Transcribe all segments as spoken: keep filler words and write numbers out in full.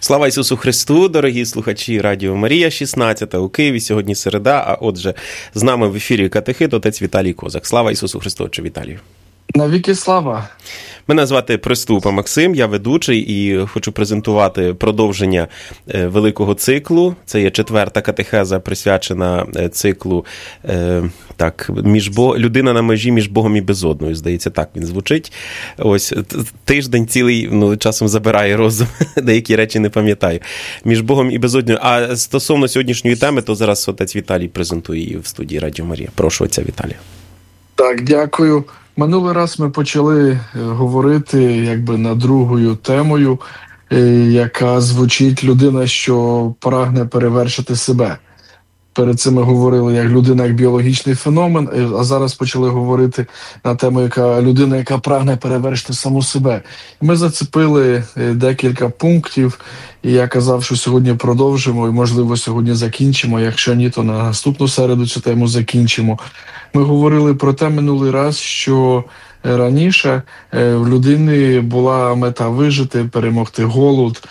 Слава Ісусу Христу, дорогі слухачі Радіо Марія, шістнадцята у Києві, сьогодні середа, а отже, з нами в ефірі катехит отець Віталій Козак. Слава Ісусу Христу, отче Віталію. Навіки слава. Мене звати Приступа Максим, я ведучий і хочу презентувати продовження великого циклу. Це є четверта катехеза, присвячена циклу так, між Бог... «Людина на межі між Богом і безодною», здається, так він звучить. Ось тиждень цілий, ну, часом забирає розум, деякі речі не пам'ятаю. Між Богом і безодною. А стосовно сьогоднішньої теми, то зараз отець Віталій презентує її в студії Радіо Марія. Прошу отця Віталія. Так, дякую. Минулий раз ми почали говорити якби над другою темою, яка звучить «Людина, що прагне перевершити себе». Перед цим ми говорили як людина, як біологічний феномен, а зараз почали говорити на тему, яка людина, яка прагне перевершити саму себе. Ми зацепили декілька пунктів, і я казав, що сьогодні продовжимо, і, можливо, сьогодні закінчимо, якщо ні, то на наступну середу цю тему закінчимо. Ми говорили про те минулий раз, що раніше в людини була мета вижити, перемогти голод,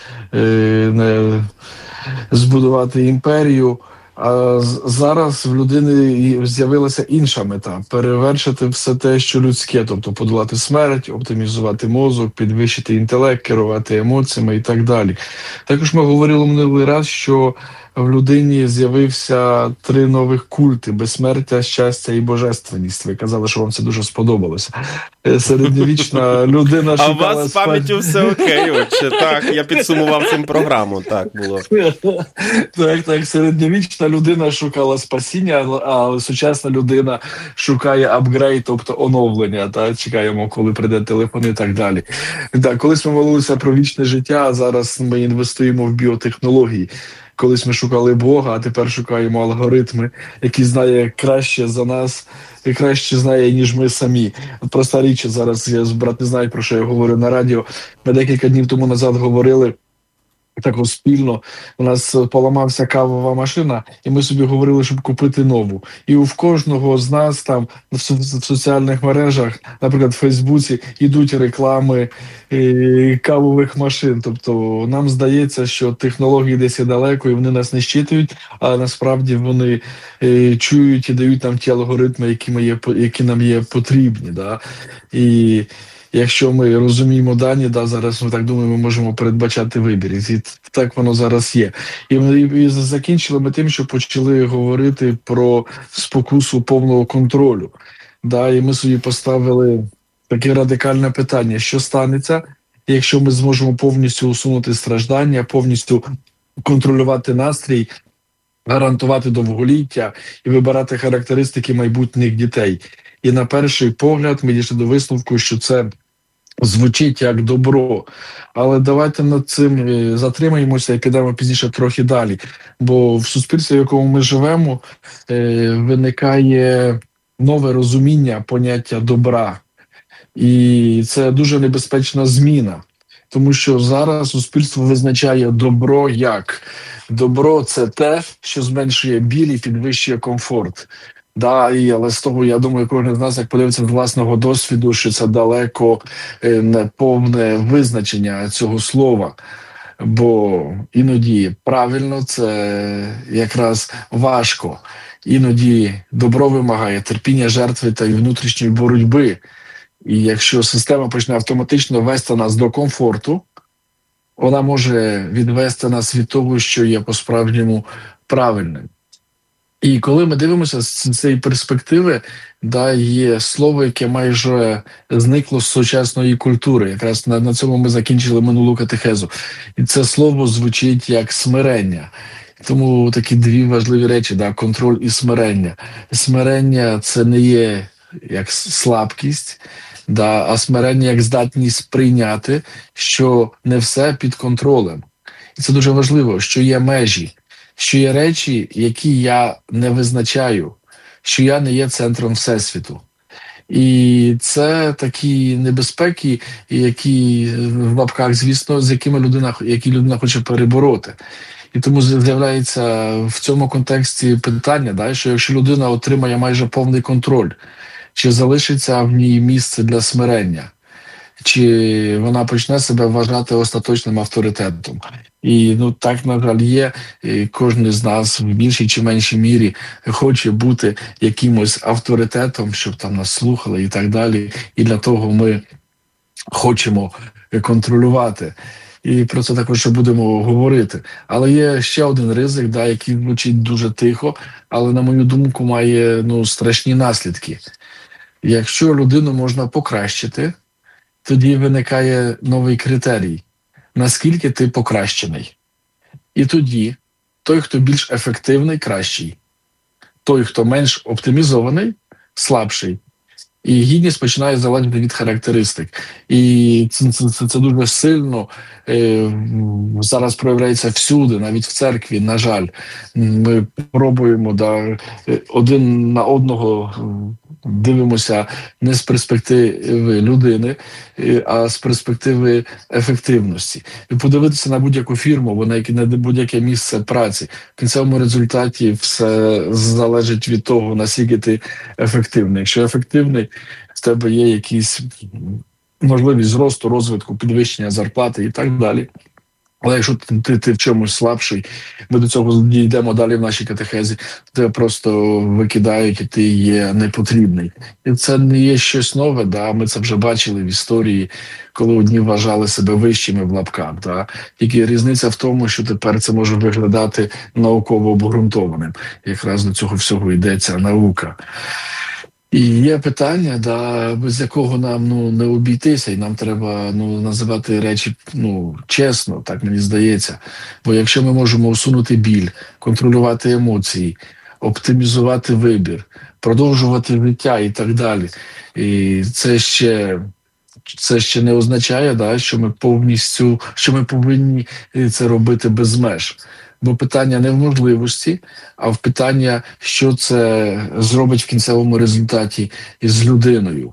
збудувати імперію. А зараз в людини з'явилася інша мета – перевершити все те, що людське, тобто подолати смерть, оптимізувати мозок, підвищити інтелект, керувати емоціями і так далі. Також ми говорили минулий раз, що в людині з'явився три нових культи – безсмертя, щастя і божественність. Ви казали, що вам це дуже сподобалося. Середньовічна людина шукала... А у вас з пам'яттю все окей, отче. Так, я підсумував цим програму, так було. Так, так, середньовічна людина шукала спасіння, а сучасна людина шукає апгрейд, тобто оновлення. Та? Чекаємо, коли прийде телефон і так далі. Так, колись ми молилися про вічне життя, а зараз ми інвестуємо в біотехнології. Колись ми шукали Бога, а тепер шукаємо алгоритми, які знає краще за нас, і краще знає, ніж ми самі. Проста річ, зараз я брат не знаю, про що я говорю на радіо. Ми декілька днів тому назад говорили, так спільно, у нас поламався кавова машина, і ми собі говорили, щоб купити нову. І у кожного з нас там в соціальних мережах, наприклад, в Фейсбуці, йдуть реклами і кавових машин. Тобто нам здається, що технології десь є далеко, і вони нас не щитують, а насправді вони і, чують і дають нам ті алгоритми, які, ми є, які нам є потрібні. Да? І якщо ми розуміємо дані, да, зараз ми так думаємо, ми можемо передбачати вибір. І так воно зараз є. І ми і закінчили ми тим, що почали говорити про спокусу повного контролю. Да, і ми собі поставили таке радикальне питання, що станеться, якщо ми зможемо повністю усунути страждання, повністю контролювати настрій, гарантувати довголіття і вибирати характеристики майбутніх дітей. І на перший погляд ми дійшли до висновку, що це звучить як добро. Але давайте над цим затримаємося і підемо пізніше трохи далі. Бо в суспільстві, в якому ми живемо, виникає нове розуміння поняття добра. І це дуже небезпечна зміна. Тому що зараз суспільство визначає добро як? Добро – це те, що зменшує біль і підвищує комфорт. Да, і, але з того, я думаю, кожен з нас, як подивиться з власного досвіду, що це далеко не повне визначення цього слова. Бо іноді правильно це якраз важко. Іноді добро вимагає терпіння, жертви та й внутрішньої боротьби. І якщо система почне автоматично вести нас до комфорту, вона може відвести нас від того, що є по-справжньому правильним. І коли ми дивимося з цієї перспективи, да, є слово, яке майже зникло з сучасної культури. Якраз на, на цьому ми закінчили минулу катехезу. І це слово звучить як смирення. Тому такі дві важливі речі, да, контроль і смирення. Смирення – це не є як слабкість, да, а смирення як здатність прийняти, що не все під контролем. І це дуже важливо, що є межі. Що є речі, які я не визначаю, що я не є центром Всесвіту. І це такі небезпеки, які в лапках, звісно, з якими людина, які людина хоче перебороти. І тому з'являється в цьому контексті питання, да, що якщо людина отримає майже повний контроль, чи залишиться в ній місце для смирення? чи вона почне себе вважати остаточним авторитетом. І ну так, на жаль, є. І кожен з нас в більшій чи меншій мірі хоче бути якимось авторитетом, щоб там нас слухали і так далі. І для того ми хочемо контролювати. І про це також ще будемо говорити. Але є ще один ризик, да, який звучить дуже тихо, але, на мою думку, має ну, страшні наслідки. Якщо людину можна покращити, тоді виникає новий критерій. Наскільки ти покращений? І тоді той, хто більш ефективний, кращий. Той, хто менш оптимізований, слабший. І гідність починає залежати від характеристик. І це, це, це, це дуже сильно е, зараз проявляється всюди, навіть в церкві, на жаль. Ми пробуємо да, один на одного дивимося не з перспективи людини, а з перспективи ефективності. І подивитися на будь-яку фірму, або на будь-яке місце праці. В кінцевому результаті все залежить від того, наскільки ти ефективний. Якщо ефективний, в тебе є якісь можливість зросту, розвитку, підвищення зарплати і так далі. Але якщо ти, ти, ти в чомусь слабший, ми до цього дійдемо далі в нашій катехезі, тебе просто викидають, і ти є непотрібний. І це не є щось нове, да? Ми це вже бачили в історії, коли одні вважали себе вищими в лапках. Да? Тільки різниця в тому, що тепер це може виглядати науково обґрунтованим. Якраз до цього всього йдеться наука. І є питання, да, без якого нам ну, не обійтися, і нам треба ну, називати речі ну, чесно, так мені здається. Бо якщо ми можемо усунути біль, контролювати емоції, оптимізувати вибір, продовжувати життя і так далі, і це ще... Це ще не означає, да, що ми повністю, що ми повинні це робити без меж. Бо питання не в можливості, а в питання, що це зробить в кінцевому результаті із людиною.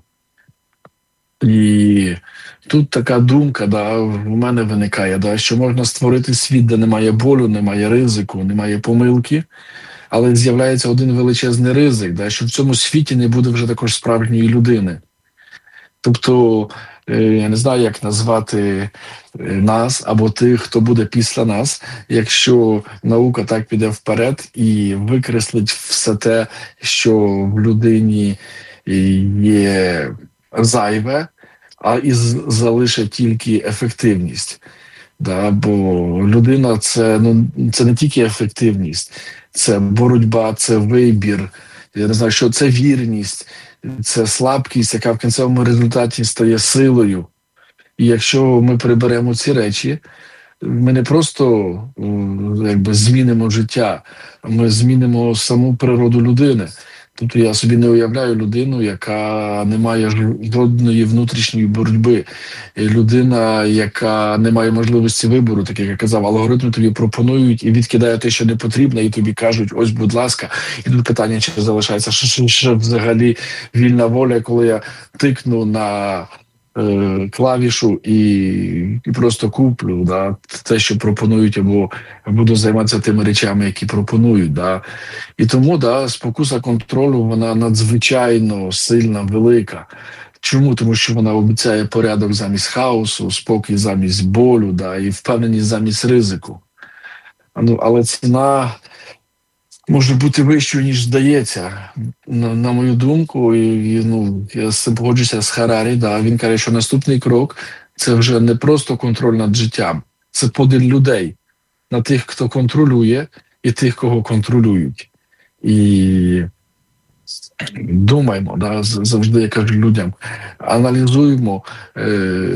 І тут така думка, да, в мене виникає, да, що можна створити світ, де немає болю, немає ризику, немає помилки, але з'являється один величезний ризик, да, що в цьому світі не буде вже також справжньої людини. Тобто, я не знаю, як назвати нас або тих, хто буде після нас, якщо наука так піде вперед і викреслить все те, що в людині є зайве, а і залишить тільки ефективність. Да, бо людина – це, ну, це не тільки ефективність, це боротьба, це вибір, я не знаю, що це вірність, це слабкість, яка в кінцевому результаті стає силою. І якщо ми приберемо ці речі, ми не просто якби, змінимо життя, ми змінимо саму природу людини. Тобто я собі не уявляю людину, яка не має жодної внутрішньої боротьби. Людина, яка не має можливості вибору, так як я казав, алгоритми тобі пропонують і відкидає те, що не потрібно, і тобі кажуть, ось, будь ласка. І тут питання, чи залишається ще, ще взагалі вільна воля, коли я тикну на е, клавішу і, і просто куплю да, те, що пропонують, або буду займатися тими речами, які пропонують. Да. І тому да, спокуса контролю, вона надзвичайно сильна, велика. Чому? Тому що вона обіцяє порядок замість хаосу, спокій замість болю, да, і впевненість замість ризику. Ну, але ціна може бути вищою, ніж здається. На, на мою думку, і, і, ну, я з цим погоджуся з Харарі, да, він каже, що наступний крок – це вже не просто контроль над життям, це поділ людей на тих, хто контролює, і тих, кого контролюють. І думаємо, да, завжди я кажу людям, аналізуємо, е,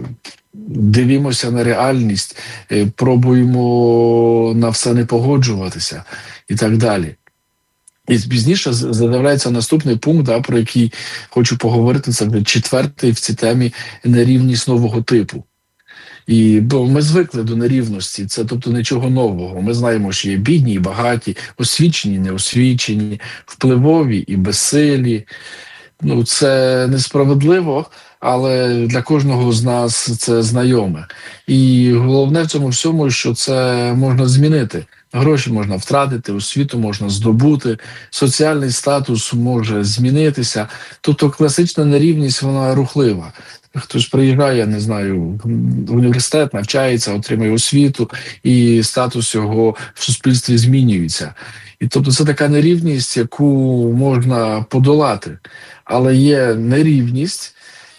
дивімося на реальність, е, пробуємо на все не погоджуватися і так далі. І пізніше з'являється наступний пункт, да, про який хочу поговорити, це вже четвертий в цій темі – нерівність нового типу. І, бо ми звикли до нерівності, це тобто нічого нового. Ми знаємо, що є бідні і багаті, освічені, неосвічені, впливові і безсилі. Ну, це несправедливо, але для кожного з нас це знайоме. І головне в цьому всьому, що це можна змінити. Гроші можна втратити, освіту можна здобути, соціальний статус може змінитися. Тобто класична нерівність, вона рухлива. Хтось приїжджає, не знаю, в університет, навчається, отримує освіту, і статус його в суспільстві змінюється. І тобто це така нерівність, яку можна подолати. Але є нерівність,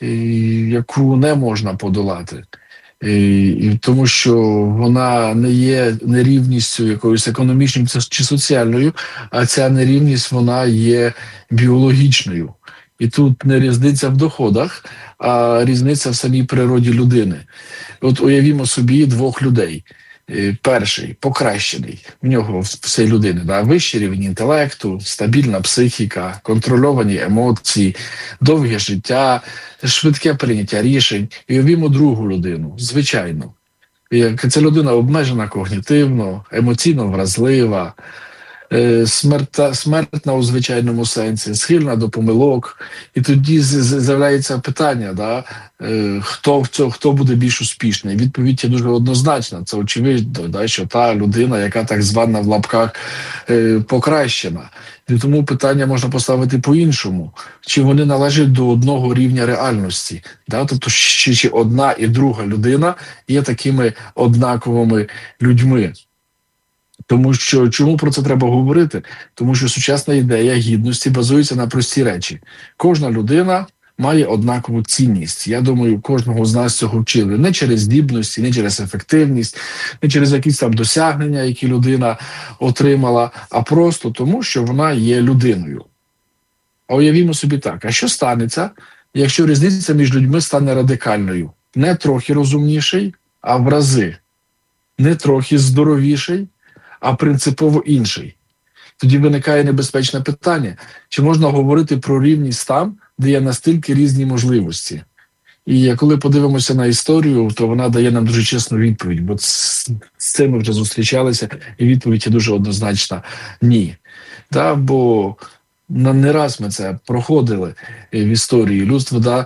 яку не можна подолати. І, тому що вона не є нерівністю якоюсь економічною чи соціальною, а ця нерівність, вона є біологічною. І тут не різниця в доходах, а різниця в самій природі людини. От уявімо собі двох людей. Перший – покращений, в нього, всій людини, да, вищий рівень інтелекту, стабільна психіка, контрольовані емоції, довге життя, швидке прийняття рішень. І уявімо другу людину, звичайно. Ця людина обмежена когнітивно, емоційно вразлива, смерта, смертна у звичайному сенсі, схильна до помилок. І тоді з'являється питання, да, хто, хто, хто буде більш успішний. Відповідь є дуже однозначна. Це очевидно, да, що та людина, яка так звана в лапках покращена. І тому питання можна поставити по-іншому. Чи вони належать до одного рівня реальності? Да? Тобто, чи, чи одна і друга людина є такими однаковими людьми? Тому що, чому про це треба говорити? Тому що сучасна ідея гідності базується на прості речі. Кожна людина має однакову цінність. Я думаю, кожного з нас цього вчили. Не через здібності, не через ефективність, не через якісь там досягнення, які людина отримала, а просто тому, що вона є людиною. А уявімо собі так, а що станеться, якщо різниця між людьми стане радикальною? Не трохи розумніший, а в рази. Не трохи здоровіший, а принципово інший. Тоді виникає небезпечне питання, чи можна говорити про рівність там, де є настільки різні можливості. І коли подивимося на історію, то вона дає нам дуже чесну відповідь, бо з цим ми вже зустрічалися, і відповідь є дуже однозначна – ні. Та, бо не раз ми це проходили в історії людства, да,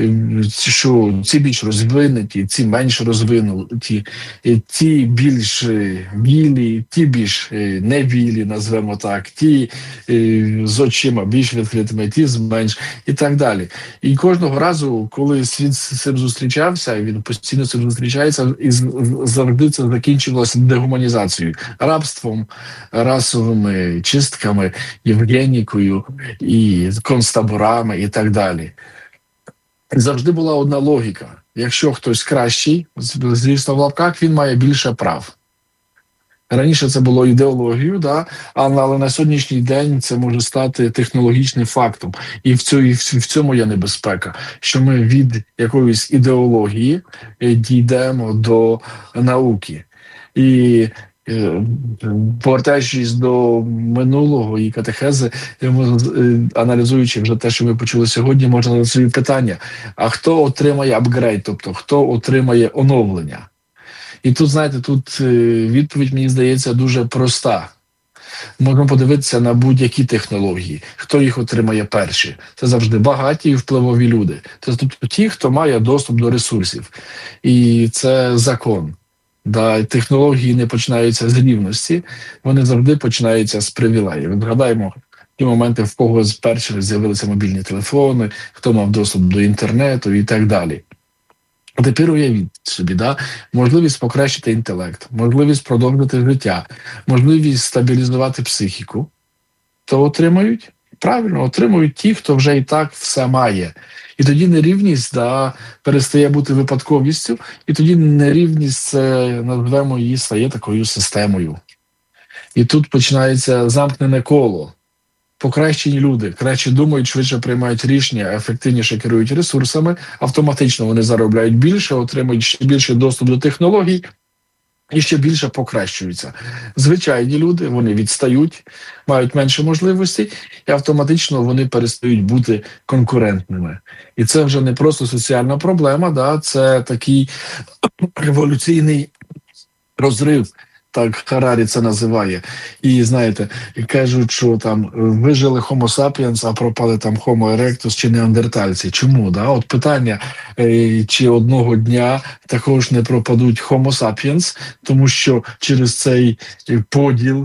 що ці більш розвинуті, ці менш розвинуті, ті більш білі, ті більш невілі, назвемо так, ті з очима більш відкритими, ті з менш і так далі. І кожного разу, коли світ з цим зустрічався, він постійно з цим зустрічається, і завжди це закінчувалося дегуманізацією, рабством, расовими чистками, євгенікою, і концтаборами і так далі. Завжди була одна логіка. Якщо хтось кращий, звісно, в лапках, він має більше прав. Раніше це було ідеологією, да? але на сьогоднішній день це може стати технологічним фактом. І в цьому, і в цьому є небезпека, що ми від якоїсь ідеології дійдемо до науки. І повертаючись до минулого і катехези, аналізуючи вже те, що ми почули сьогодні, можна задати собі питання, а хто отримає апгрейд, тобто хто отримає оновлення? І тут, знаєте, тут відповідь, мені здається, дуже проста. Можна подивитися на будь-які технології, хто їх отримає перші. Це завжди багаті і впливові люди. Це тобто ті, хто має доступ до ресурсів. І це закон. Да, технології не починаються з рівності, вони завжди починаються з привілеїв. Згадаємо ті моменти, в кого з перших з'явилися мобільні телефони, хто мав доступ до інтернету і так далі. А тепер уявіть собі, да, можливість покращити інтелект, можливість продовжити життя, можливість стабілізувати психіку, то отримають, правильно, отримують ті, хто вже і так все має. І тоді нерівність, да, перестає бути випадковістю, і тоді нерівність, це, назвемо її, стає такою системою. І тут починається замкнене коло. Покращені люди краще думають, швидше приймають рішення, ефективніше керують ресурсами, автоматично вони заробляють більше, отримують ще більше доступ до технологій і ще більше покращуються. Звичайні люди, вони відстають, мають менше можливостей, і автоматично вони перестають бути конкурентними. І це вже не просто соціальна проблема, да, це такий революційний розрив Так Харарі це називає. І знаєте, кажуть, що там вижили Homo sapiens, а пропали там Homo erectus чи неандертальці. Чому? Да? От питання, е, чи одного дня також не пропадуть Homo sapiens, тому що через цей поділ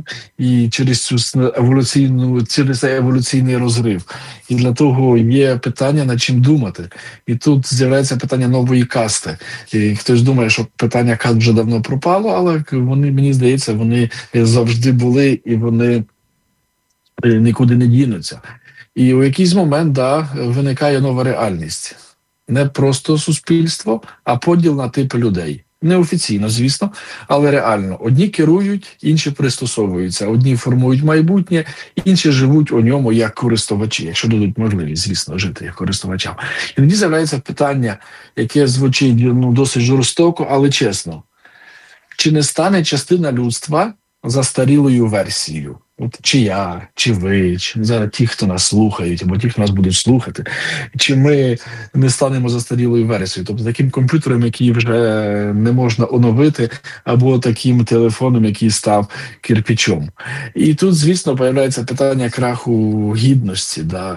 і через цю еволюційну, через цей еволюційний розрив. І для того є питання, над чим думати. І тут з'являється питання нової касти. І хтось думає, що питання каст вже давно пропало, але вони, мені здається, вони завжди були і вони нікуди не дінуться. І у якийсь момент, да, виникає нова реальність. Не просто суспільство, а поділ на типи людей. Неофіційно, звісно, але реально. Одні керують, інші пристосовуються. Одні формують майбутнє, інші живуть у ньому як користувачі, якщо дадуть можливість, звісно, жити як користувачам. І тоді з'являється питання, яке звучить ну, досить жорстоко, але чесно. Чи не стане частина людства застарілою версією? От чи я, чи ви, чи зараз ті, хто нас слухають, або ті, хто нас будуть слухати, чи ми не станемо застарілою версією, тобто таким комп'ютером, який вже не можна оновити, або таким телефоном, який став кирпичом. І тут, звісно, появляється питання краху гідності, да.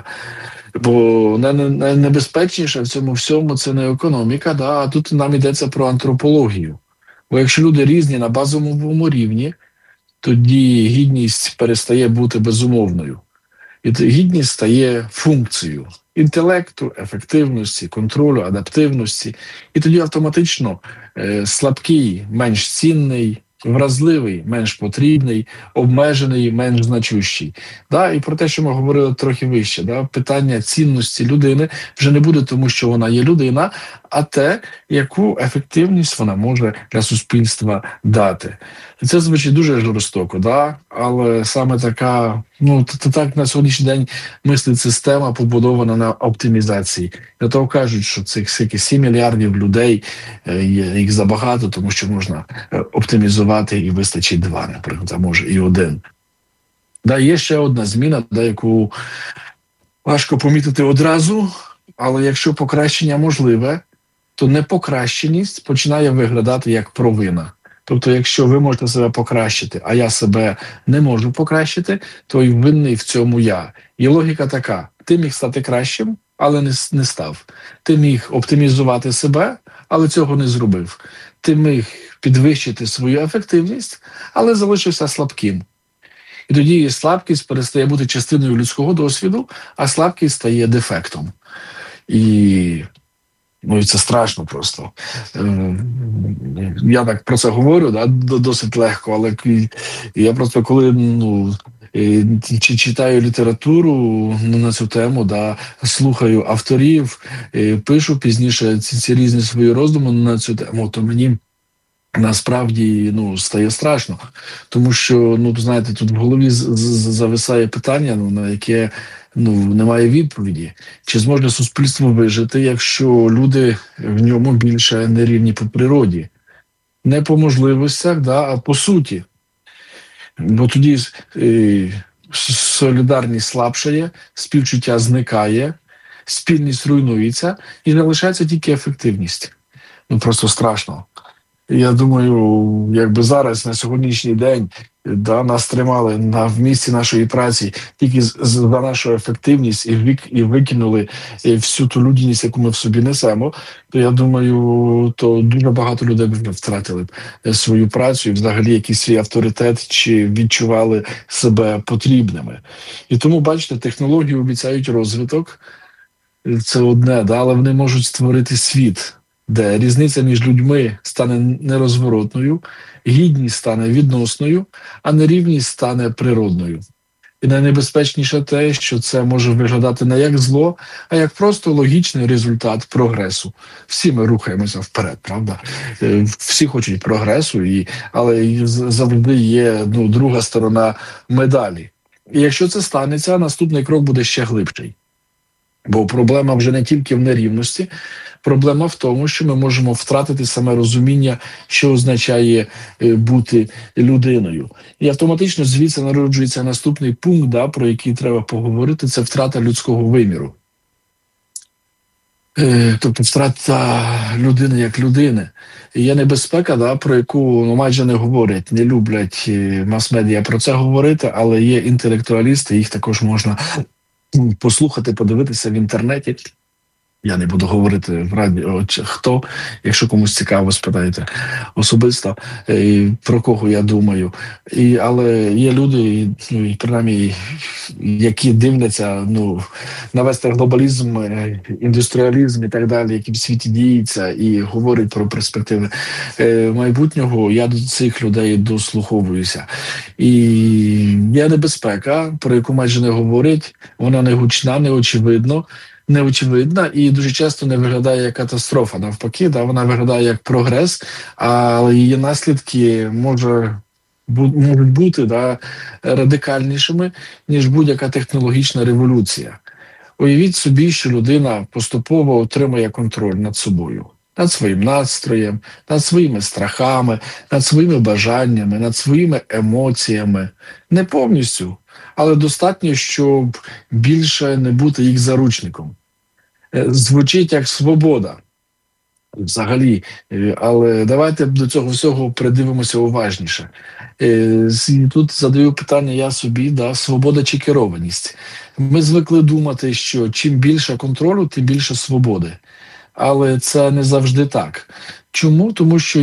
Бо найнебезпечніше в цьому всьому це не економіка, да, а тут нам йдеться про антропологію. Бо якщо люди різні на базовому рівні, тоді гідність перестає бути безумовною. І гідність стає функцією інтелекту, ефективності, контролю, адаптивності. І тоді автоматично е, слабкий менш цінний, вразливий менш потрібний, обмежений менш значущий. Да? І про те, що ми говорили трохи вище, да? Питання цінності людини вже не буде тому, що вона є людина, а те, яку ефективність вона може для суспільства дати. І це звучить дуже жорстоко, да? Але саме така, ну, то так на сьогоднішній день мислить система, побудована на оптимізації. Для того кажуть, що цих сім мільярдів людей, їх забагато, тому що можна оптимізувати і вистачить два, наприклад, а може і один. Да, є ще одна зміна, да, яку важко помітити одразу, але якщо покращення можливе, то непокращеність починає виглядати як провина. Тобто, якщо ви можете себе покращити, а я себе не можу покращити, то і винний в цьому я. І логіка така: ти міг стати кращим, але не, не став. Ти міг оптимізувати себе, але цього не зробив. Ти міг підвищити свою ефективність, але залишився слабким. І тоді слабкість перестає бути частиною людського досвіду, а слабкість стає дефектом. І ну, і це страшно просто. Я так про це говорю, да, досить легко, але я просто коли ну, чи читаю літературу на цю тему, да, слухаю авторів, пишу пізніше ці, ці різні свої роздуми на цю тему, то мені насправді ну, стає страшно. Тому що, ну, знаєте, тут в голові зависає питання, ну, на яке ну, немає відповіді. Чи зможе суспільство вижити, якщо люди в ньому більше не рівні по природі? Не по можливостях, да, а по суті. Бо тоді е, солідарність слабшає, співчуття зникає, спільність руйнується і залишається тільки ефективність. Ну, просто страшно. Я думаю, якби зараз, на сьогоднішній день, да, нас тримали на в місці нашої праці тільки за нашу ефективність і, вик, і викинули всю ту людяність, яку ми в собі несемо, то я думаю, то дуже багато людей б втратили свою працю і взагалі якийсь свій авторитет чи відчували себе потрібними. І тому, бачите, технології обіцяють розвиток, це одне, да, але вони можуть створити світ, де різниця між людьми стане нерозворотною, гідність стане відносною, а нерівність стане природною. І найнебезпечніше те, що це може виглядати не як зло, а як просто логічний результат прогресу. Всі ми рухаємося вперед, правда? Всі хочуть прогресу, і, але завжди є ну, друга сторона медалі. І якщо це станеться, наступний крок буде ще глибший. Бо проблема вже не тільки в нерівності, проблема в тому, що ми можемо втратити саме розуміння, що означає бути людиною. І автоматично звідси народжується наступний пункт, да, про який треба поговорити, це втрата людського виміру. Е, тобто втрата людини як людини. І є небезпека, да, про яку ну, майже не говорять, не люблять е, мас-медіа про це говорити, але є інтелектуалісти, їх також можна м, послухати, подивитися в інтернеті. Я не буду говорити в радіо, чи хто, якщо комусь цікаво, спитайте особисто, е, і про кого я думаю. І, але є люди, і, ну, і, принаймні, які дивляться ну, на весь цей глобалізм, е, індустріалізм і так далі, які в світі діються, і говорять про перспективи е, майбутнього. Я до цих людей дослуховуюся. І є небезпека, про яку майже не говорять, вона не гучна, не очевидно неочевидна і дуже часто не виглядає як катастрофа. Навпаки, да, вона виглядає як прогрес, але її наслідки може, бу, можуть бути да, радикальнішими, ніж будь-яка технологічна революція. Уявіть собі, що людина поступово отримує контроль над собою, над своїм настроєм, над своїми страхами, над своїми бажаннями, над своїми емоціями. Не повністю, але достатньо, щоб більше не бути їх заручником. Е, Звучить як свобода взагалі, Е, але давайте до цього всього придивимося уважніше. Е, з- Тут задаю питання я собі, да, свобода чи керованість. Ми звикли думати, що чим більше контролю, тим більше свободи. Але це не завжди так. Чому? Тому що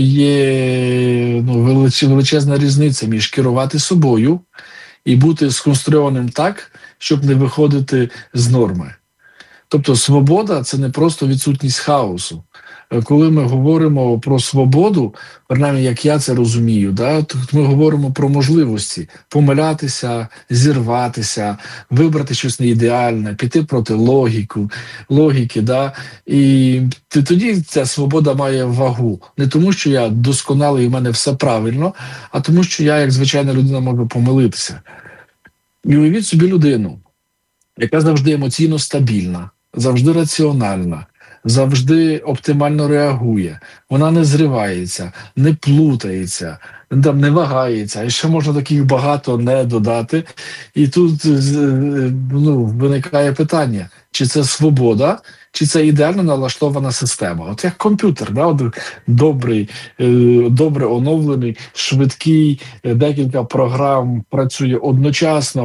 є ну, велич- величезна різниця між керувати собою і бути сконструйованим так, щоб не виходити з норми. Тобто свобода це не просто відсутність хаосу. Е, Коли ми говоримо про свободу, принаймні як я це розумію, да, то ми говоримо про можливості помилятися, зірватися, вибрати щось не ідеальне, піти проти логіку, логіки. Да, і т- тоді ця свобода має вагу. Не тому, що я досконалий і в мене все правильно, а тому, що я, як звичайна людина, можу помилитися. І уявіть собі людину, яка завжди емоційно стабільна, завжди раціональна, завжди оптимально реагує. Вона не зривається, не плутається, там не вагається. І ще можна таких багато не додати. І тут е, ну, виникає питання, чи це свобода, чи це ідеально налаштована система. От як комп'ютер, да? От добрий, е, добре оновлений, швидкий, е, декілька програм працює одночасно,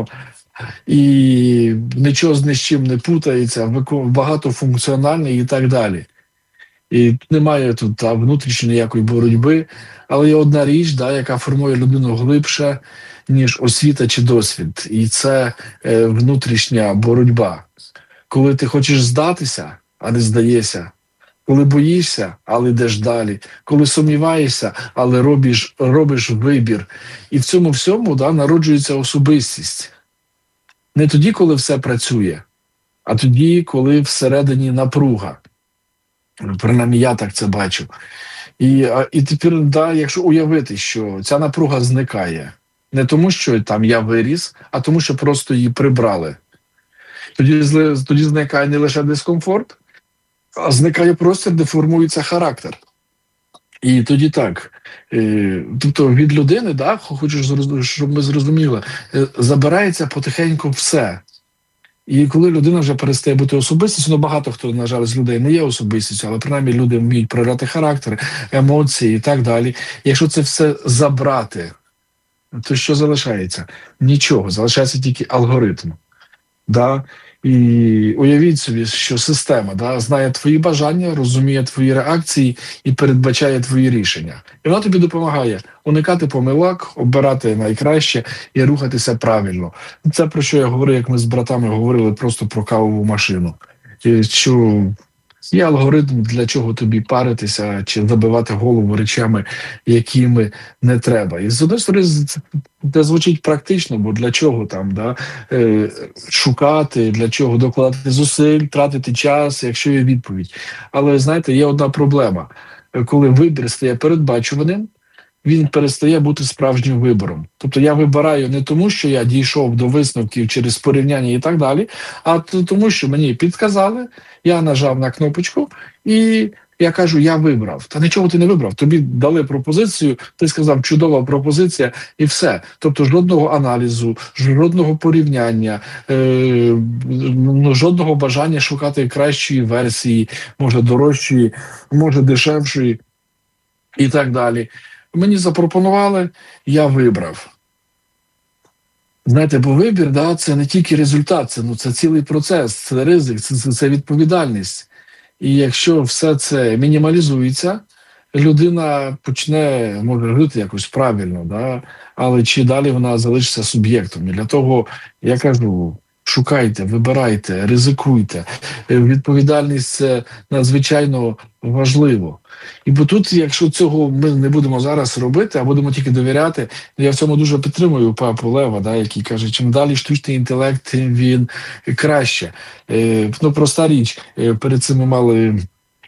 і нічого з ні з чим не путається, вико- багатофункціональний і так далі. І немає тут та, внутрішньої ніякої боротьби, але є одна річ, да, яка формує людину глибше, ніж освіта чи досвід. І це е, внутрішня боротьба. Коли ти хочеш здатися, а не здаєшся, коли боїшся, але йдеш далі, коли сумніваєшся, але робиш, робиш вибір. І в цьому всьому да, народжується особистість. Не тоді, коли все працює, а тоді, коли всередині напруга. Принаймні, я так це бачу. І, а, і тепер, да, якщо уявити, що ця напруга зникає, не тому, що там я виріс, а тому, що просто її прибрали. Тоді, зли- тоді зникає не лише дискомфорт, а зникає простір, де формується характер. І тоді так. Е, тобто від людини, да, хочу, зроз- щоб ми зрозуміли, е, забирається потихеньку все. І коли людина вже перестає бути особистістю, ну багато хто, на жаль, з людей не є особистістю, але принаймні люди вміють проявляти характер, емоції і так далі. Якщо це все забрати, то що залишається? Нічого, залишається тільки алгоритм. Да? І уявіть собі, що система да, знає твої бажання, розуміє твої реакції і передбачає твої рішення. І вона тобі допомагає уникати помилок, обирати найкраще і рухатися правильно. Це про що я говорю, як ми з братами говорили просто про кавову машину. І що є алгоритм, для чого тобі паритися чи забивати голову речами, якими не треба. І з однієї сторони, це це звучить практично, бо для чого там да, е, шукати, для чого докладати зусиль, тратити час, якщо є відповідь. Але, знаєте, є одна проблема. Коли вибір стає передбачуваним, він перестає бути справжнім вибором. Тобто я вибираю не тому, що я дійшов до висновків через порівняння і так далі, а т- тому, що мені підказали, я нажав на кнопочку і Я кажу, я вибрав. Та нічого ти не вибрав. Тобі дали пропозицію, ти сказав, чудова пропозиція, і все. Тобто жодного аналізу, жодного порівняння, е- жодного бажання шукати кращої версії, може дорожчої, може дешевшої і так далі. Мені запропонували, я вибрав. Знаєте, бо вибір, да, це не тільки результат, це, ну, це цілий процес, це ризик, це, це, це відповідальність. І якщо все це мінімалізується, людина почне, може, жити якось правильно, да? Але чи далі вона залишиться суб'єктом. І для того, я кажу, шукайте, вибирайте, ризикуйте. Відповідальність – це надзвичайно важливо. І бо тут, якщо цього ми не будемо зараз робити, а будемо тільки довіряти, я в цьому дуже підтримую папу Лева, да, який каже, чим далі штучний інтелект, тим він краще. Е, ну, проста річ, е, перед цим ми мали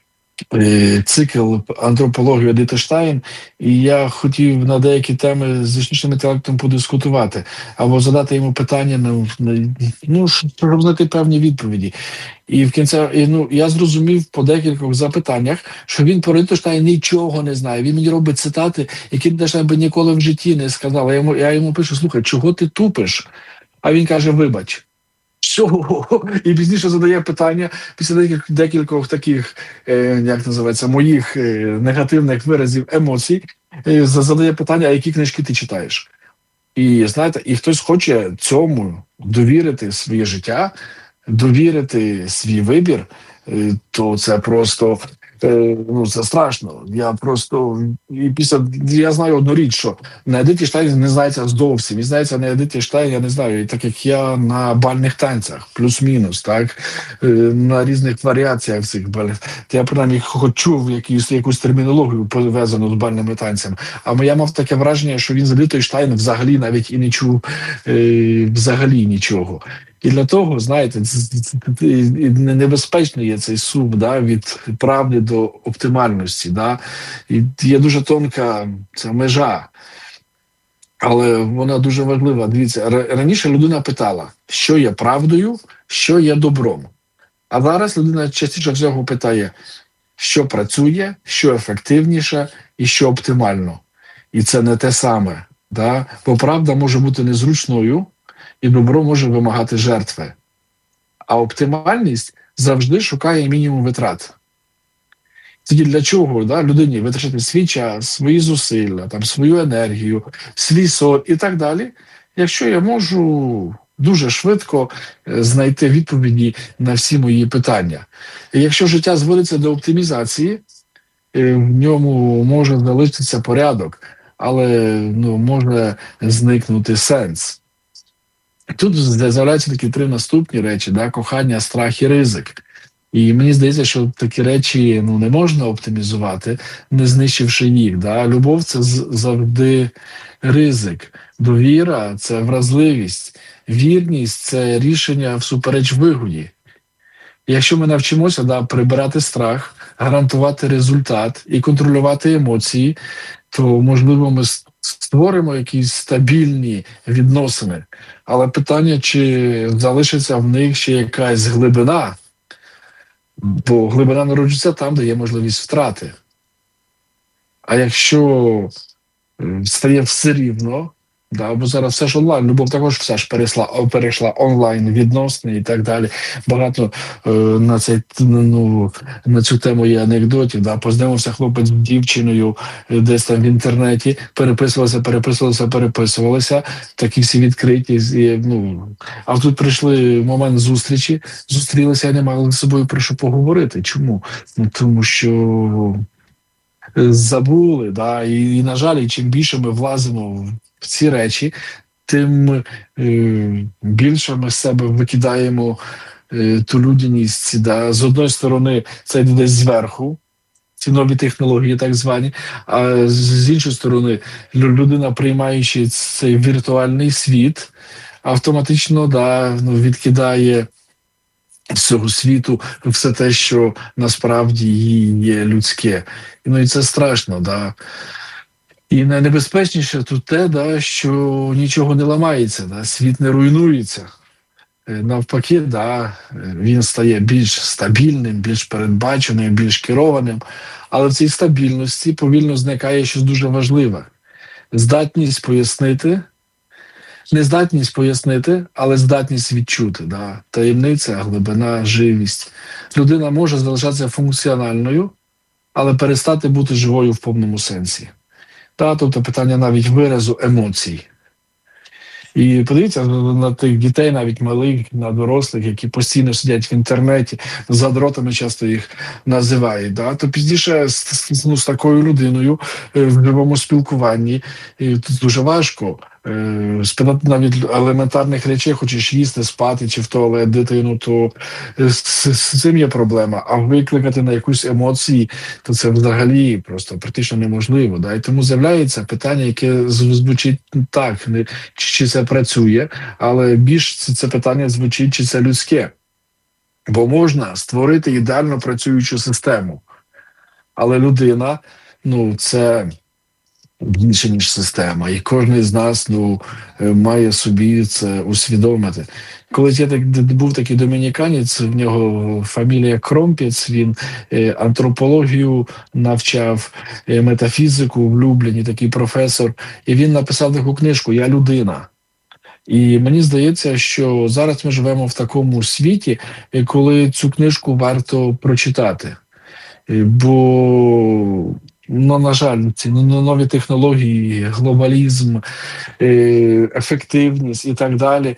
е, цикл антропології Едити Штайн, і я хотів на деякі теми з штучним інтелектом подискутувати, або задати йому питання, ну, ну щоб знайти певні відповіді. І в кінці, і, ну, я зрозумів по декількох запитаннях, що він про Едитштейна нічого не знає. Він мені робить цитати, які Едитштейн би ніколи в житті не сказав. Я йому, я йому пишу, слухай, чого ти тупиш? А він каже, вибач. Що? І пізніше задає питання, після декількох, декількох таких, е, як називається, моїх е, негативних виразів емоцій, е, задає питання, а які книжки ти читаєш? І, знаєте, і хтось хоче цьому довірити своє життя, довірити свій вибір, то це просто, ну, це страшно. Я просто, і після, я знаю одну річ, що на Едиті Штайн не знається зовсім. Він знається на Едиті Штайн, я не знаю, так як я на бальних танцях, плюс-мінус, так, на різних варіаціях цих бальних. Я, принаймні, хоч чув якусь, якусь термінологію пов'язану з бальними танцями. А я мав таке враження, що він з Едитою Штайн взагалі навіть і не чув е, взагалі нічого. І для того, знаєте, небезпечний є цей сув, да, від правди до оптимальності. Да. І є дуже тонка ця межа, але вона дуже важлива. Дивіться, раніше людина питала, що є правдою, що є добром. А зараз людина частіше всього питає, що працює, що ефективніше і що оптимально. І це не те саме. Да. Бо правда може бути незручною, і добро може вимагати жертви. А оптимальність завжди шукає мінімум витрат. Тоді для чого, да, людині витрачати свій час, свої зусилля, там, свою енергію, свій сон і так далі, якщо я можу дуже швидко знайти відповіді на всі мої питання. І якщо життя зводиться до оптимізації, в ньому може залишитися порядок, але, ну, може зникнути сенс. Тут з'являються такі три наступні речі, да, кохання, страх і ризик. І мені здається, що такі речі, ну, не можна оптимізувати, не знищивши їх. Да. Любов – це завжди ризик. Довіра – це вразливість. Вірність – це рішення всупереч вигоді. І якщо ми навчимося, да, прибирати страх, гарантувати результат і контролювати емоції, то, можливо, ми створимо якісь стабільні відносини. Але питання, чи залишиться в них ще якась глибина, бо глибина народжується там, де є можливість втрати. А якщо стає все рівно, да, бо зараз все ж онлайн, любов також все ж перейшла, перейшла онлайн, відносини і так далі. Багато е, на, цей, ну, на цю тему є анекдотів. Да. Познайомився хлопець з дівчиною десь там в інтернеті, переписувалися, переписувалися, переписувалися, такі всі відкриті. І, ну, а тут прийшли момент зустрічі, зустрілися і не мали з собою про що поговорити. Чому? Ну, тому що забули, да, і, і, на жаль, і чим більше ми влазимо в ці речі, тим е, більше ми з себе викидаємо е, ту людяність. Да. З одної сторони, це йде десь зверху, ці нові технології так звані, а з іншої сторони, людина, приймаючи цей віртуальний світ, автоматично, да, ну, відкидає з цього світу все те, що насправді її є людське. Ну і це страшно, да. І найнебезпечніше тут те, да, що нічого не ламається, да, світ не руйнується. Навпаки, да, він стає більш стабільним, більш передбаченим, більш керованим. Але в цій стабільності повільно зникає щось дуже важливе. Здатність пояснити, не здатність пояснити, але здатність відчути. Да? Таємниця, глибина, живість. Людина може залишатися функціональною, але перестати бути живою в повному сенсі. Та, тобто питання навіть виразу емоцій. І подивіться на тих дітей, навіть малих, на дорослих, які постійно сидять в інтернеті, задротами часто їх називають. Да? То пізніше з, ну, з такою людиною в живому спілкуванні тут дуже важко. Спитати навіть елементарних речей, хочеш їсти, спати чи в туалет дитину, то з, з цим є проблема. А викликати на якусь емоції, то це взагалі просто практично неможливо. Да? І тому з'являється питання, яке звучить так, не, чи це працює, але більш це, це питання звучить, чи це людське. Бо можна створити ідеально працюючу систему, але людина, ну, це більше, ніж система. І кожен з нас, ну, має собі це усвідомити. Колись я так, був такий домініканець, в нього фамілія Кромпець, він е, антропологію навчав, е, метафізику в Любліні, такий професор. І він написав таку книжку «Я людина». І мені здається, що зараз ми живемо в такому світі, коли цю книжку варто прочитати. Бо, ну, на жаль, ці нові технології, глобалізм, ефективність і так далі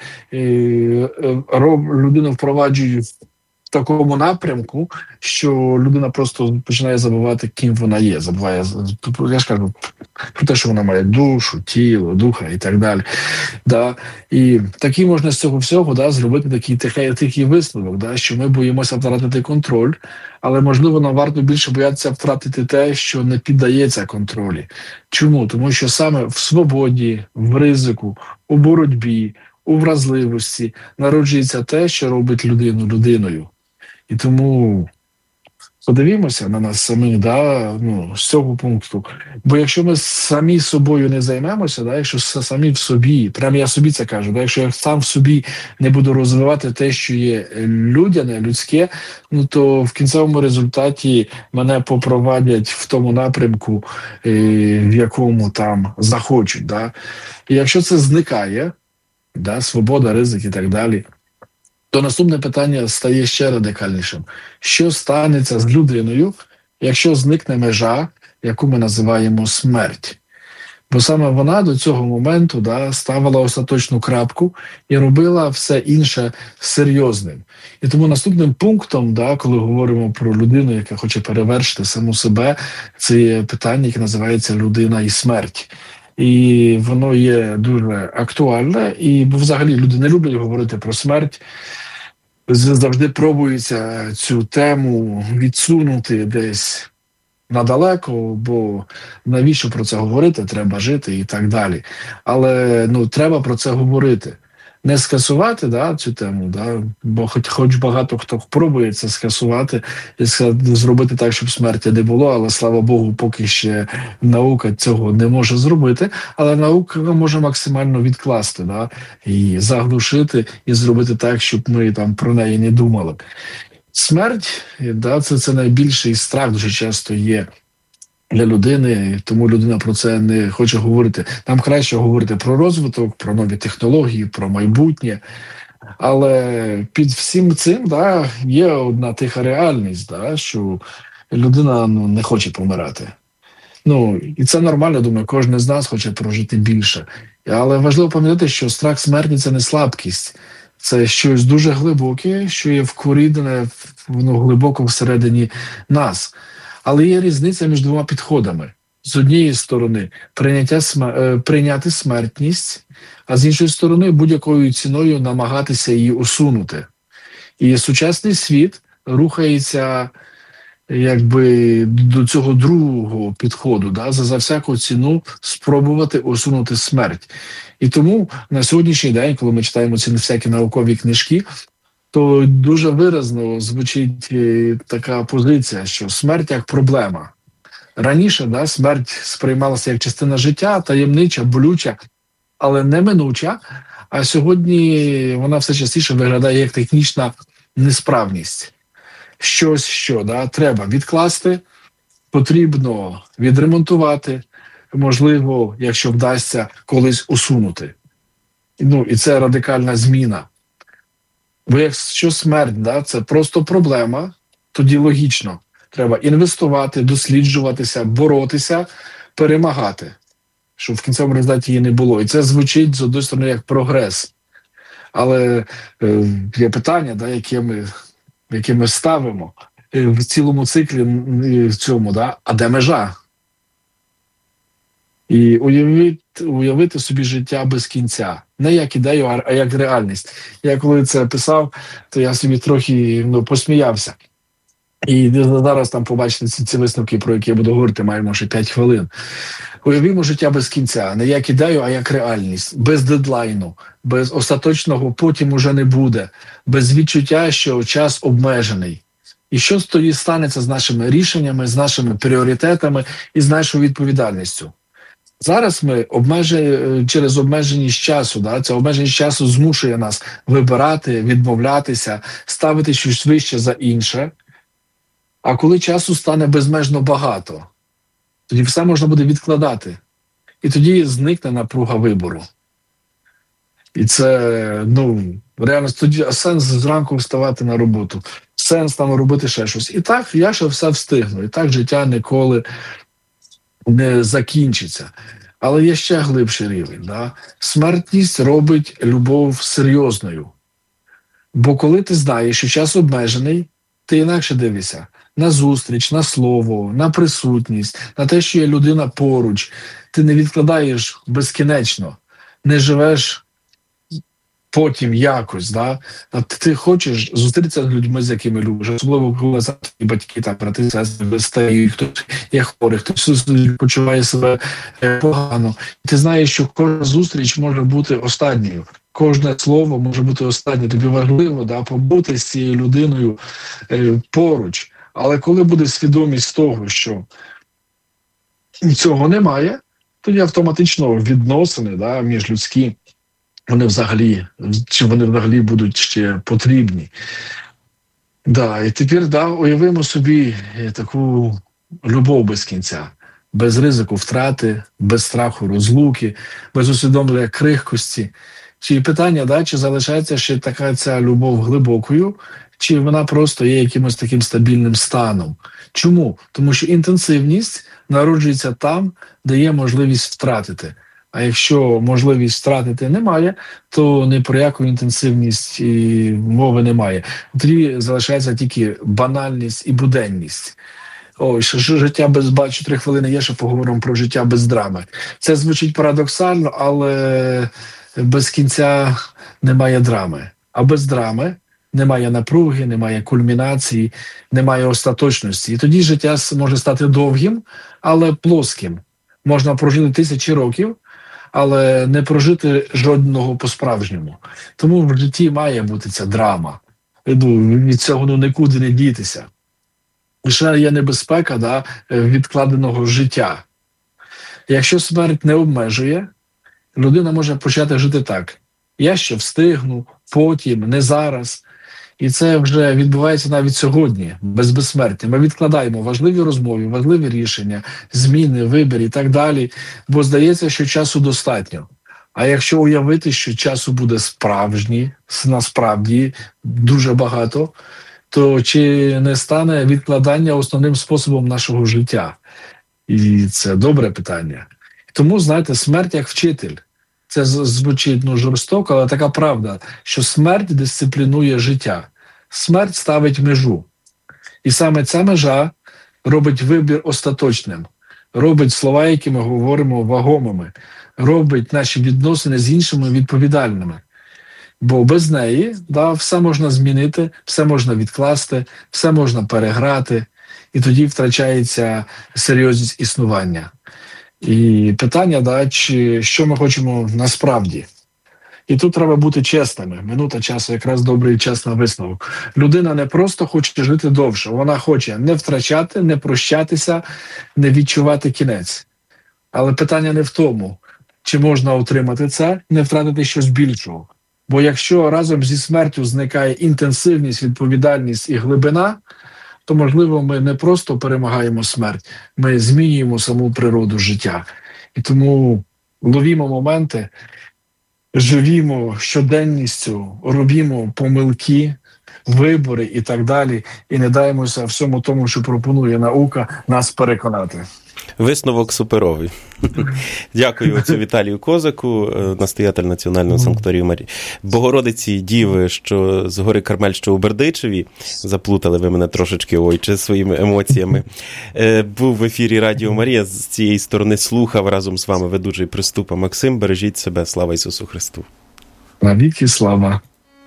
людину впроваджують в такому напрямку, що людина просто починає забувати, ким вона є. Забуває, я ж кажу, про те, що вона має душу, тіло, духа і так далі. Да? І такий можна з цього всього, да, зробити такий тихий, тихий висновок, да, що ми боїмося втратити контроль, але, можливо, нам варто більше боятися втратити те, що не піддається контролі. Чому? Тому що саме в свободі, в ризику, у боротьбі, у вразливості народжується те, що робить людину людиною. І тому подивімося на нас самих, да, ну, з цього пункту. Бо якщо ми самі собою не займемося, да, якщо самі в собі, прямо я собі це кажу, да, якщо я сам в собі не буду розвивати те, що є людяне, людське, ну, то в кінцевому результаті мене попровадять в тому напрямку, е, в якому там захочуть. Да. І якщо це зникає, да, свобода, ризик і так далі, то наступне питання стає ще радикальнішим. Що станеться з людиною, якщо зникне межа, яку ми називаємо смерть? Бо саме вона до цього моменту, да, ставила остаточну крапку і робила все інше серйозним. І тому наступним пунктом, да, коли говоримо про людину, яка хоче перевершити саму себе, це є питання, яке називається «людина і смерть». І воно є дуже актуальне, і бо взагалі люди не люблять говорити про смерть, завжди пробується цю тему відсунути десь надалеко, бо навіщо про це говорити, треба жити і так далі. Але, ну, треба про це говорити. Не скасувати, да, цю тему, да, бо хоч, хоч багато хто пробує це скасувати і зробити так, щоб смерті не було, але, слава Богу, поки ще наука цього не може зробити, але наука може максимально відкласти, да, і заглушити, і зробити так, щоб ми там про неї не думали. Смерть, да, це, це найбільший страх дуже часто є для людини, тому людина про це не хоче говорити. Нам краще говорити про розвиток, про нові технології, про майбутнє. Але під всім цим, да, є одна тиха реальність, да, що людина, ну, не хоче помирати. Ну, і це нормально, думаю, кожен з нас хоче прожити більше. Але важливо пам'ятати, що страх смерті – це не слабкість. Це щось дуже глибоке, що є вкорінене, воно глибоко всередині нас. Але є різниця між двома підходами. З однієї сторони прийняття смер... прийняти смертність, а з іншої сторони будь-якою ціною намагатися її усунути. І сучасний світ рухається якби до цього другого підходу, да, за, за всяку ціну спробувати усунути смерть. І тому на сьогоднішній день, коли ми читаємо ці всякі наукові книжки, то дуже виразно звучить така позиція, що смерть як проблема. Раніше, да, смерть сприймалася як частина життя, таємнича, болюча, але неминуча. А сьогодні вона все частіше виглядає як технічна несправність. Щось, що да, треба відкласти, потрібно відремонтувати, можливо, якщо вдасться, колись усунути. Ну, і це радикальна зміна. Бо якщо смерть, да, це просто проблема, тоді логічно. Треба інвестувати, досліджуватися, боротися, перемагати, щоб в кінцевому результаті її не було. І це звучить, з однієї сторони, як прогрес. Але е, є питання, да, яке ми, яке ми ставимо е, в цілому циклі в цьому, да, а де межа? І уявити, уявити собі життя без кінця. Не як ідею, а як реальність. Я коли це писав, то я собі трохи ну, посміявся. І зараз там побачите ці, ці висновки, про які я буду говорити, маємо ще п'ять хвилин. Уявімо життя без кінця. Не як ідею, а як реальність. Без дедлайну, без остаточного потім уже не буде. Без відчуття, що час обмежений. І що тоді станеться з нашими рішеннями, з нашими пріоритетами і з нашою відповідальністю? Зараз ми обмежені, через обмеженість часу, да, ця обмеженість часу змушує нас вибирати, відмовлятися, ставити щось вище за інше. А коли часу стане безмежно багато, тоді все можна буде відкладати. І тоді зникне напруга вибору. І це, ну, реально, тоді сенс зранку вставати на роботу, сенс там робити ще щось. І так я ще все встигну, і так життя ніколи не закінчиться. Але є ще глибший рівень. Да? Смертність робить любов серйозною. Бо коли ти знаєш, що час обмежений, ти інакше дивишся на зустріч, на слово, на присутність, на те, що є людина поруч. Ти не відкладаєш безкінечно, не живеш потім якось. Да? Ти хочеш зустрітися з людьми, з якими любиш, особливо коли батьки, так, брати, сестри, стають, хтось є хворий, хтось почуває себе погано. Ти знаєш, що кожна зустріч може бути останньою. Кожне слово може бути останнє. Тобі важливо, да, побути з цією людиною е, поруч. Але коли буде свідомість того, що цього немає, тоді автоматично відносини, да, міжлюдські, вони взагалі, чи вони взагалі будуть ще потрібні. Да, і тепер да, уявимо собі таку любов без кінця, без ризику втрати, без страху розлуки, без усвідомлення крихкості. Чи питання, да, чи залишається ще така ця любов глибокою, чи вона просто є якимось таким стабільним станом. Чому? Тому що інтенсивність народжується там, де є можливість втратити. А якщо можливість втратити немає, то ні про яку інтенсивність і мови немає. Тоді залишається тільки банальність і буденність. Ой, що життя без, бачу, три хвилини є, що поговоримо про життя без драми. Це звучить парадоксально, але без кінця немає драми. А без драми немає напруги, немає кульмінації, немає остаточності. І тоді життя може стати довгим, але плоским. Можна прожити тисячі років, але не прожити жодного по-справжньому. Тому в житті має бути ця драма. Від цього ну, нікуди не дітися. Ще є небезпека, да, відкладеного життя. Якщо смерть не обмежує, людина може почати жити так. Я ще встигну, потім, не зараз. І це вже відбувається навіть сьогодні, без безсмертя. Ми відкладаємо важливі розмови, важливі рішення, зміни, вибір і так далі, бо здається, що часу достатньо. А якщо уявити, що часу буде справжній, насправді дуже багато, то чи не стане відкладання основним способом нашого життя? І це добре питання. Тому, знаєте, смерть як вчитель. Це звучить ну, жорстоко, але така правда, що смерть дисциплінує життя. Смерть ставить межу. І саме ця межа робить вибір остаточним, робить слова, які ми говоримо, вагомими, робить наші відносини з іншими відповідальними. Бо без неї да, все можна змінити, все можна відкласти, все можна переграти, і тоді втрачається серйозність існування. І питання, да, чи, що ми хочемо насправді. І тут треба бути чесними. Минута часу якраз добрий час на висновок. Людина не просто хоче жити довше, вона хоче не втрачати, не прощатися, не відчувати кінець. Але питання не в тому, чи можна отримати це, не втратити щось більшого. Бо якщо разом зі смертю зникає інтенсивність, відповідальність і глибина, то, можливо, ми не просто перемагаємо смерть, ми змінюємо саму природу життя. І тому ловімо моменти, живімо щоденністю, робімо помилки, вибори і так далі, і не даємося всьому тому, що пропонує наука, нас переконати. Висновок суперовий. Дякую отцю Віталію Козаку, настоятель Національного санкторію Марії Богородиці Діви, що з гори Кармель, що у Бердичеві. Заплутали ви мене трошечки, ойче, своїми емоціями. Був в ефірі Радіо Марія, з цієї сторони слухав разом з вами ведучий Приступа Максим. Бережіть себе. Слава Ісусу Христу. Навіки слава.